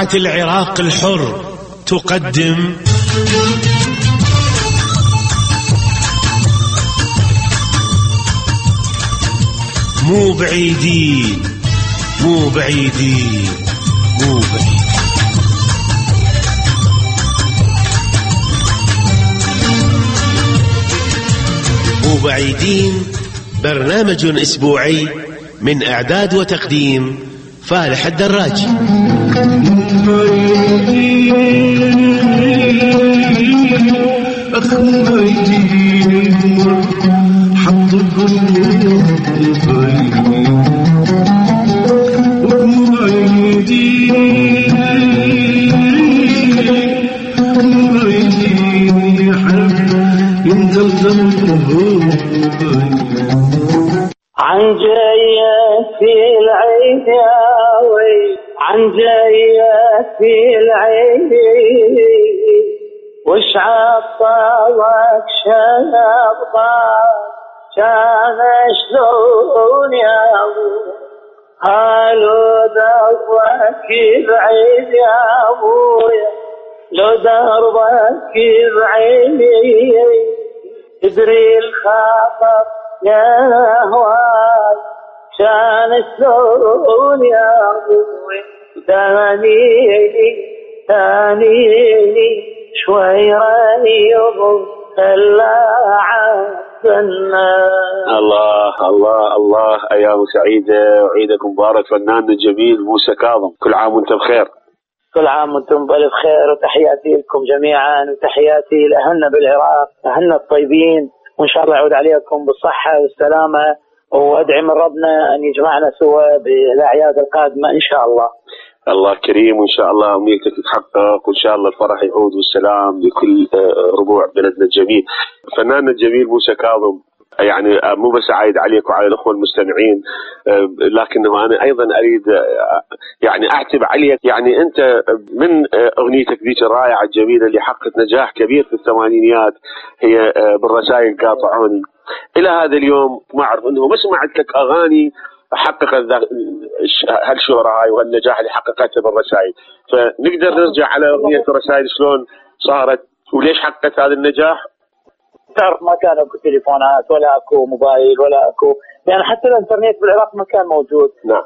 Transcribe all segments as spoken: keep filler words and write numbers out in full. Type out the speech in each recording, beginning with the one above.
إذاعة العراق الحر تقدم مو بعيدين مو بعيدين مو بعيدين. مو بعيدين برنامج أسبوعي من إعداد وتقديم فالح الدراجي. عن جاية في العيد ياوي عن جاية في العيد وش عطاك شنبضاك كان شلون ياوي هالو دربك بعيد يا ابويا لو دربك بعيد تدري الخاطر يا هواي كان شلون يا ابوي ثانيني ثانيني شوي ريض اللاعب. الله الله الله ايام سعيده وعيدك مبارك فنان الجميل موسى كاظم. كل عام وانت بخير. كل عام وانتم بألف خير وتحياتي لكم جميعا وتحياتي لأهلنا بالعراق أهلنا الطيبين وإن شاء الله يعود عليكم بالصحة والسلامة وأدعي من ربنا أن يجمعنا سوا بالأعياد القادمة إن شاء الله. الله كريم وإن شاء الله أمنيتك تتحقق وإن شاء الله الفرح يعود والسلام لكل ربوع بلدنا الجميل. فناننا الجميل موسى كاظم يعني مو بس عايد عليك وعلى الأخوة المستمعين لكنه أنا أيضا أريد يعني أعتب عليك. يعني أنت من أغنيتك ذيك الرائعة الجميلة اللي حققت نجاح كبير في الثمانينيات هي بالرسائل قاطعوني إلى هذا اليوم ما أعرف أنه ما سمعت لك أغاني حققت هالشهرة هاي وهالنجاح اللي حققته بالرسائل. فنقدر نرجع على أغنية الرسائل شلون صارت وليش حققت هذا النجاح؟ تعرف ما كان اكو تليفونات ولا اكو موبايل ولا اكو يعني حتى الانترنت بالعراق ما كان موجود. نعم.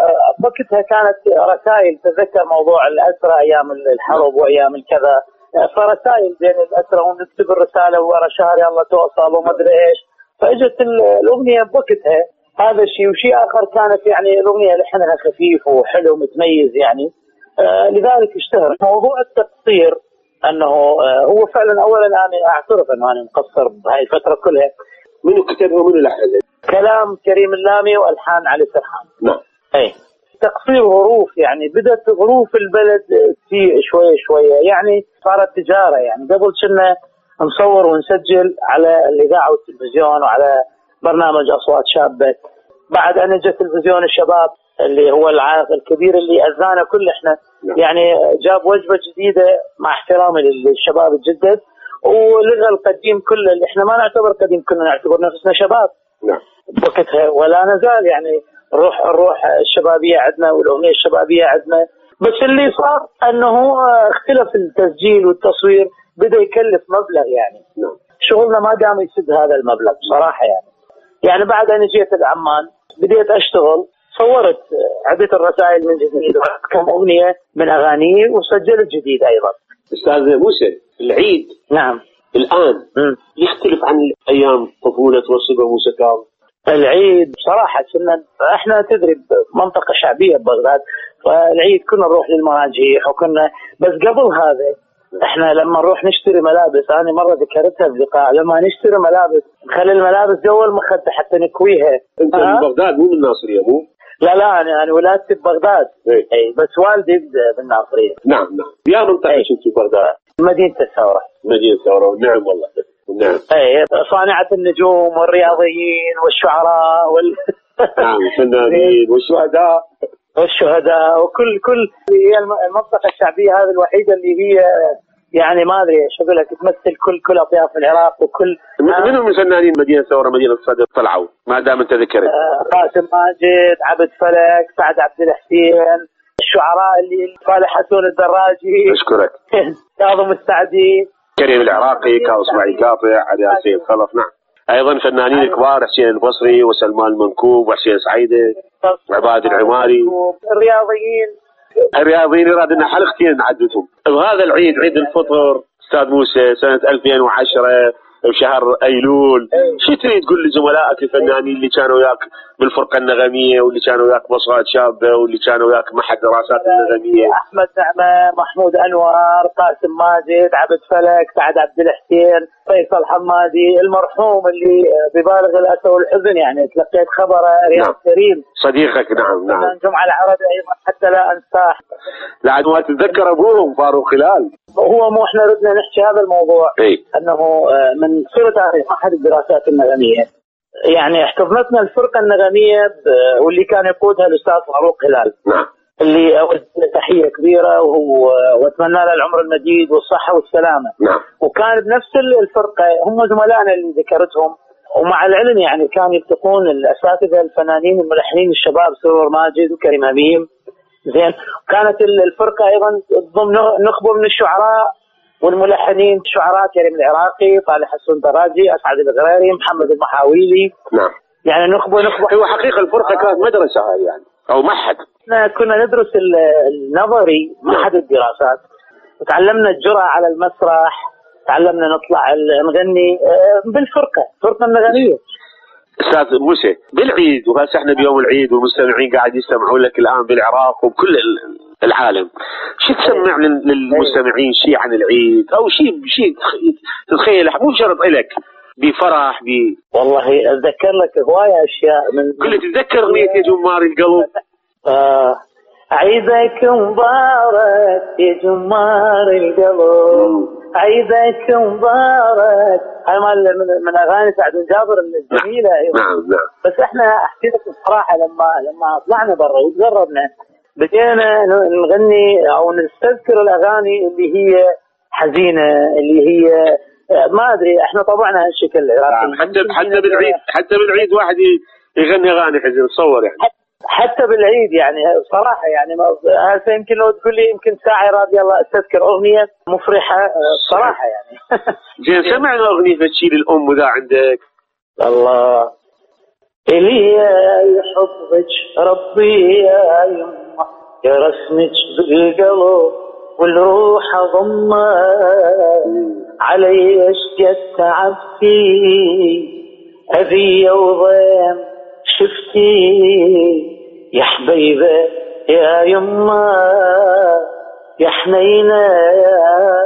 فوقتها كانت رسائل تذكر موضوع الأسرة ايام الحرب وايام الكذا فرسائل بين الأسرة ونكتب الرسالة ورا شهر يلا توصل وما ادري ايش فاجت الاغنيه بوقتها هذا الشيء. وشيء اخر كانت يعني الاغنيه لحنها خفيف وحلو متميز يعني آه لذلك اشتهر. موضوع التقصير انه هو فعلا اولا انا اعترف انه انا مقصر بهاي الفتره كلها. منو كتبها ومنو لحنها؟ كلام كريم اللامي والحان علي سرحان. نعم. اي تقصير ظروف يعني بدت ظروف البلد تسيء شويه شويه يعني صارت تجاره يعني قبل كنا نصور ونسجل على الاذاعه والتلفزيون وعلى برنامج اصوات شابه. بعد ان جاء تلفزيون الشباب اللي هو العائق الكبير اللي اذانا كل احنا يعني جاب وجبه جديده مع احترامي للشباب الجدد ولغى القديم كله اللي احنا ما نعتبر قديم كنا نعتبر نفسنا شباب. نعم. وقتها ولا نزال يعني الروح الروح الشبابيه عندنا والاغنيه الشبابيه عندنا. بس اللي صار انه اختلف التسجيل والتصوير بدا يكلف مبلغ يعني. نعم. شغلنا ما دام يسد هذا المبلغ بصراحه يعني. يعني بعد ان جيت العمان بديت اشتغل صورت عدة الرسائل من جديد كم أغنية من أغاني وسجلت جديد أيضا. أستاذ موسى العيد نعم الآن م. يختلف عن أيام طفولة والصبا موسى كاظم. العيد بصراحة كنا احنا تدري منطقة شعبية ببغداد فالعيد كنا نروح للمراجيح وكنا بس قبل هذا احنا لما نروح نشتري ملابس انا مرة ذكرتها بلقاء لما نشتري ملابس نخلي الملابس جوا المخدة حتى نكويها. انت من بغداد مو من الناصرية مو؟ لا لا انا انا ولادتي ببغداد. اي اي بس والدي بالناصريه. نعم نعم. يا منطقه كنت ببغداد؟ مدينه الثوره. مدينه الثوره نعم والله نعم. اي صانعه النجوم والرياضيين والشعراء وال نعم الفنانين والشهداء والشهداء وكل كل هي المنطقه الشعبيه هذه الوحيده اللي هي يعني ما ادري ايش اقول لك تمثل كل كل اطياف العراق وكل منو من فنانين مدينه الثوره مدينه الصدر طلعوا ما دام انت ذكرت؟ آه قاسم ماجد عبد فلك سعد عبد الحسين الشعراء اللي صالح حسون الدراجي، أشكرك، كاظم السعدي، كريم العراقي، كاظم اسماعيل قاطع، علي سيد خلف. نعم، أيضا فنانين كبار، حسين البصري وسلمان المنكوب وحسين سعيدة وعباد العماري. الرياضيين الرياضيين يراد لنا حلقتين نعدتهم. وهذا العيد، عيد الفطر أستاذ موسى سنة ألفين وعشرة بشهر أيلول، شو تريد تقول لزملائك الفنانين اللي كانوا وياك بالفرقة النغمية واللي كانوا وياك بصرات شابة واللي كانوا وياك معهد دراسات النغمية؟ أحمد نعمة، محمود أنور، قاسم ماجد، عبد فلك، سعد عبد الحسين، فيصل حمادي، المرحوم اللي ببالغ الأسى والحزن يعني تلقيت خبره، رياض نعم. كريم صديقك. نعم نعم. جمعة العربي أيضا حتى لا أنساه. لعد ما تتذكر أبوهم فاروق خلال. هو مو احنا ردنا نحكي هذا الموضوع اي انه من صله معهد الدراسات النغميه، يعني احتضنتنا الفرقه النغميه واللي كان يقودها الاستاذ فاروق هلال. نعم. اللي اود تحيه كبيره وهو واتمنى له العمر المديد والصحه والسلامه. نعم. وكان بنفس الفرقه هم زملائنا اللي ذكرتهم، ومع العلم يعني كان يلتقون الاساتذه الفنانين الملحنين الشباب سرور ماجد وكريم اميم. زين، كانت الفرقه ايضا تضم نخبه من الشعراء والملحنين، الشعراء كريم العراقي، صالح حسون الدراجي، اسعد الغريري، محمد المحاويلي. نعم. يعني نخبه نخبه. هو حقيقه الفرقه كانت مدرسه هاي يعني او معهد. احنا كنا ندرس النظري معهد الدراسات، وتعلمنا الجرأة على المسرح، تعلمنا نطلع نغني بالفرقه، فرقه النغميه. استاذ موسى، بالعيد وهسه احنا بيوم العيد والمستمعين قاعد يستمعون لك الان بالعراق وبكل العالم، شو تسمع للمستمعين شيء عن العيد او شيء شيء تتخيل مو شرط لك بفرح ب والله اتذكر لك هوايه اشياء من كل تتذكر اغنيه يا جمار القلب. آه. عيدك مبارك يا جمار القلب، عيدك مبارك. هاي مال من اغاني سعد بن جابر الجميله. نعم نعم. بس احنا احكي لك بصراحه لما لما طلعنا برا وتجربنا بدينا نغني او نستذكر الاغاني اللي هي حزينه، اللي هي ما ادري احنا طبعنا هالشكل العراقي. حتى حتى بالعيد حتى بالعيد واحد يغني اغاني حزين تصور يعني. حتى بالعيد يعني صراحه يعني هسه يمكن لو تقول لي يمكن ساعه راضي الله استذكر اغنيه مفرحه صراحه يعني. زين، سمعنا اغنيه تشيل الام وذا عندك. الله الي يحفظك ربي يا يمه، يا رسمك بالقلب والروح ضمه، علي اشقد تعبتي اذيه وضيم شفتي، يا حبيبه يا يمه يا حنينه يا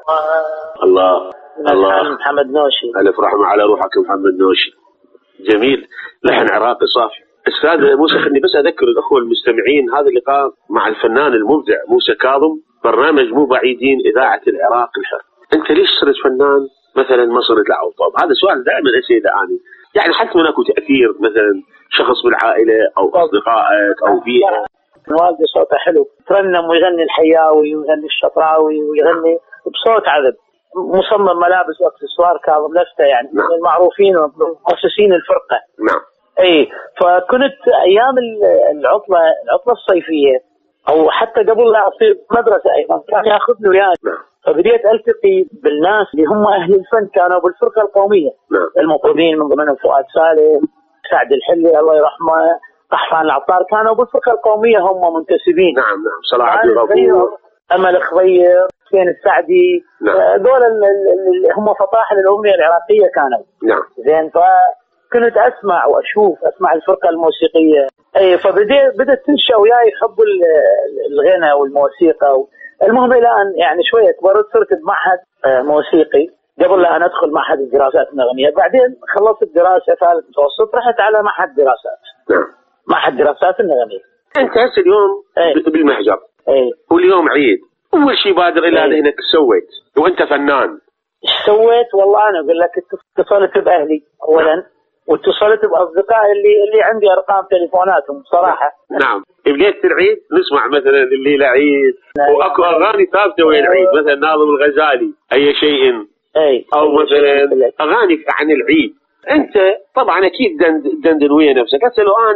الله الله. محمد نوشي. الف رحمه على روحك محمد نوشي. جميل، لحن عراقي صافي. استاذ موسى، خليني بس اذكر الاخوه المستمعين هذا اللقاء مع الفنان المبدع موسى كاظم، برنامج مو بعيدين اذاعه العراق الحر. انت ليش صرت فنان مثلا ما صرت العوطاب؟ هذا سؤال دائما اسئله اني يعني حتى من اكو تاثير مثلا شخص بالعائله او اصدقائك او بيئه. والدي صوته حلو، ترنم ويغني الحياوي ويغني الشطراوي ويغني بصوت عذب، مصمم ملابس واكسسوار كاظم لفته يعني. نعم. من المعروفين ومؤسسين الفرقه. نعم. اي فكنت ايام العطله العطله الصيفيه او حتى قبل لا اصير مدرسه ايضا كان ياخذني وياي. نعم. فبديت التقي بالناس اللي هم اهل الفن، كانوا بالفرقه القوميه. نعم. المطربين من ضمنهم فؤاد سالم، سعد الحلي الله يرحمه، قحطان العطار، كانوا بالفرقه القوميه هم منتسبين. نعم نعم. صلاح عبد الغفور، امل خضير، حسين السعدي. نعم. دول اللي هم فطاحل الاغنيه العراقيه كانوا. نعم. زين، فكنت اسمع واشوف اسمع الفرقه الموسيقيه. اي فبديت بدت تنشا وياي حب الغنى والموسيقى. المهم الى ان يعني شويه كبرت صرت بمعهد موسيقي قبل لا أنا ادخل معهد الدراسات النغميه. بعدين خلصت دراسه ثالث متوسط رحت على معهد دراسات. نعم. معهد دراسات النغميه. انت هسه اليوم أي. بالمحجر. اي. واليوم عيد، اول شيء بادر الى ذهنك ايش سويت وانت فنان؟ ايش سويت؟ والله انا اقول لك اتصلت باهلي اولا، واتصلت باصدقائي اللي اللي عندي ارقام تليفوناتهم صراحه. نعم. بليله العيد نسمع مثلا الليله عيد واكو اغاني ثابته ويا العيد، مثلا ناظم الغزالي اي شيء. اي. او مثلا اغاني عن العيد. انت طبعا اكيد دندن ويا نفسك. هسه لو اني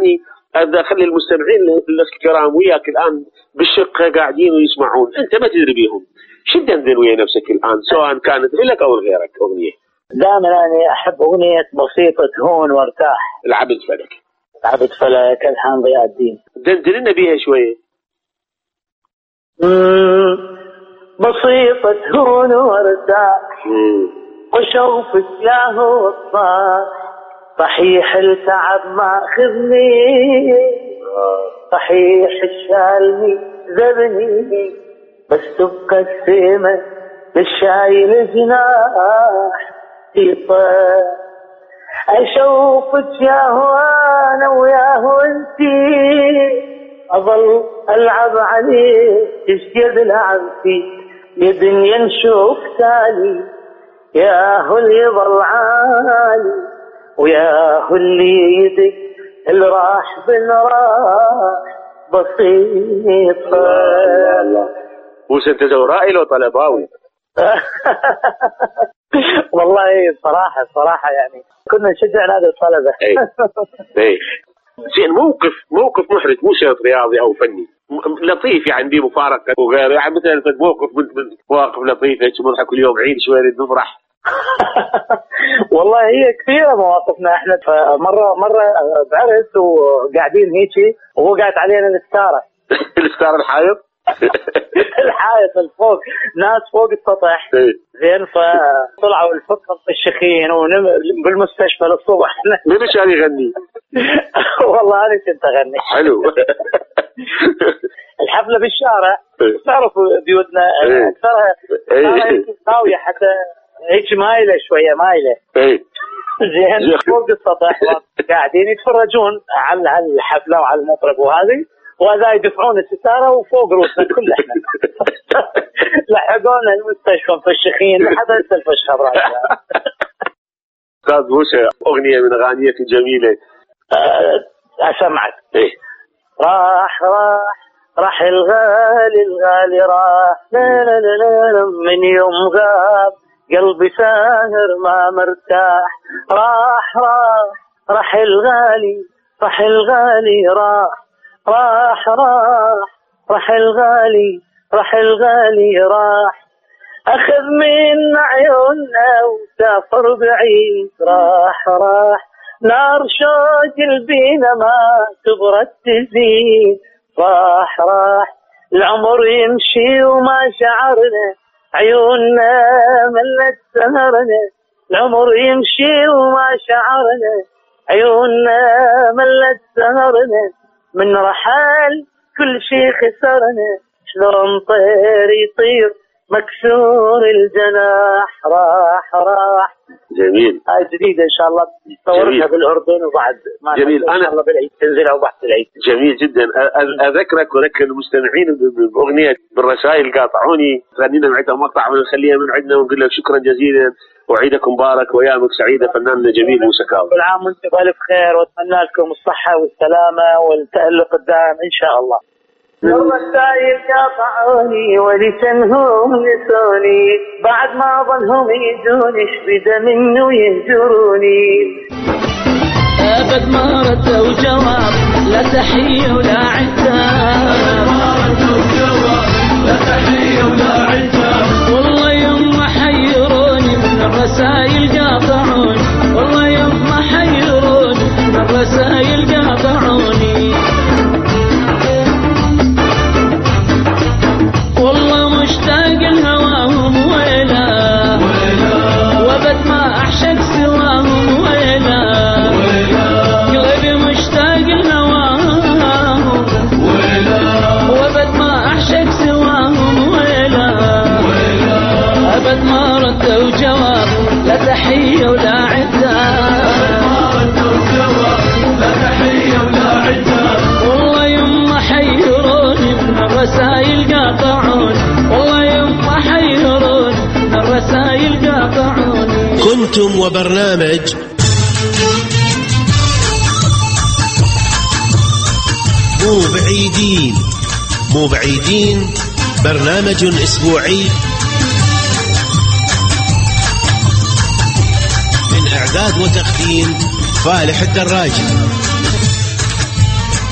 هذا خلي المستمعين الكرام وياك الآن بالشقة قاعدين ويسمعون، أنت ما تدري بيهم، شو تدندن ويا نفسك الآن سواء كانت لك أو لغيرك أغنية؟ دائما أنا أحب أغنية بسيطة هون وارتاح، العبد فلك. العبد فلك الحان ضياء الدين، دندن لنا بيها شوية. بسيطة هون وارتاح وشوفك يا هو الصاح، صحيح التعب ماخذني، صحيح الشالني ذبني، بس تبقى السيمة للشايل جناح يطير. أشوفك يا هو أنا ويا هو انتي، أظل ألعب عليك تشقد لعبتي، يا دنيا نشوف تالي يا هو اللي يظل عالي، ويا هو اللي يدك اللي راح بالراح بسيطة. الله الله. وش انت زورائي لو طلباوي؟ والله صراحة صراحة يعني كنا نشجع نادي الطلبة. اي اي زين. موقف موقف محرج مو شرط رياضي او فني، لطيف يعني دي مفارقة وغيره، يعني مثلا موقف من مواقف لطيفة نضحك كل يوم عيد شوية نفرح. والله هي كثيرة مواقفنا احنا. مرة مرة بعرس وقاعدين هيجي ووقعت علينا الستارة. الستارة الحائط؟ الحائط الفوق، ناس فوق السطح زين، فطلعوا الفقر الشخين وبالمستشفى للصبح. مين كان يغني؟ والله انا كنت اغني. حلو. الحفلة بالشارع، تعرفوا بيوتنا اكثرها زاوية حتى هيك مايلة شوية مايلة. زين فوق السطح قاعدين يتفرجون على الحفلة وعلى المطرب وهذه، وهذا يدفعون الستارة وفوق روسنا كل احنا. لحقونا المستشفى مفشخين لحد هسه الفشخة براسنا. استاذ موسى اغنية من اغانيك الجميلة. اسمعك. ايه. راح راح راح الغالي الغالي راح، لا لا لا لا من يوم غاب قلبي ساهر ما مرتاح. راح راح راح الغالي راح الغالي راح، راح راح راح الغالي راح الغالي راح، أخذ من عيوننا وسافر بعيد. راح راح نار شوق البينا ما تبرد تزيد. راح راح العمر يمشي وما شعرنا، عيوننا ملت سهرنا. العمر يمشي وما شعرنا، عيوننا ملت سهرنا. من رحال كل شي خسرنا، شلون طير يطير مكسور الجناح. راح راح. جميل. هاي جديدة إن شاء الله نصورها بالأردن وبعد ما جميل. إن شاء الله بالعيد تنزلها وبعد العيد. جميل جدا. أذكرك وذكر المستمعين بأغنية بالرسائل قاطعوني غنينا معك مقطع ونخليها من عندنا ونقول لك شكرا جزيلا وعيدكم مبارك وأيامك سعيدة فناننا جميل موسى كاظم. كل عام وأنتم بألف خير وأتمنى لكم الصحة والسلامة والتألق الدائم إن شاء الله. الرسائل قاطعوني ولسنهم نسوني، بعد ما ظلهم يجوني شبدا منه يهجروني. أبد ما ردوا جواب، لا تحية ولا عتاب. ما ردوا جواب، لا تحية ولا عتاب. والله يوم ما حيروني من الرسائل قاطعوني، والله يوم ما حيروني من الرسائل قاطعوني. مشتاق لهواهم ويلا وابد ما اعشق سواهم ويلا، قلبي مشتاق لهواهم ويلا وابد ما اعشق سواهم ويلا. ابد ما ردوا جواب، لا تحية ولا عتاب. ما ردوا جواب، لا تحية ولا عتاب. والله يوم ما حيروني من الرسائل قاطعوني، والله يوم ما حيرون الرسائل قاطعوني. كنتم وبرنامج مو بعيدين. مو بعيدين برنامج أسبوعي من إعداد وتقديم فالح الدراجي.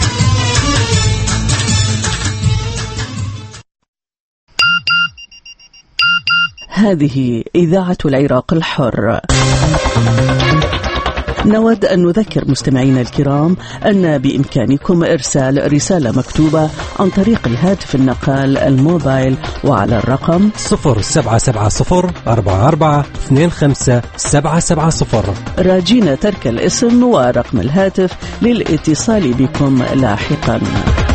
هذه إذاعة العراق الحر. نود أن نذكر مستمعينا الكرام أن بإمكانكم إرسال رسالة مكتوبة عن طريق الهاتف النقال الموبايل وعلى الرقم صفر سبعة سبعة صفر أربعة أربعة اثنين خمسة سبعة سبعة صفر، راجين ترك الاسم ورقم الهاتف للاتصال بكم لاحقا.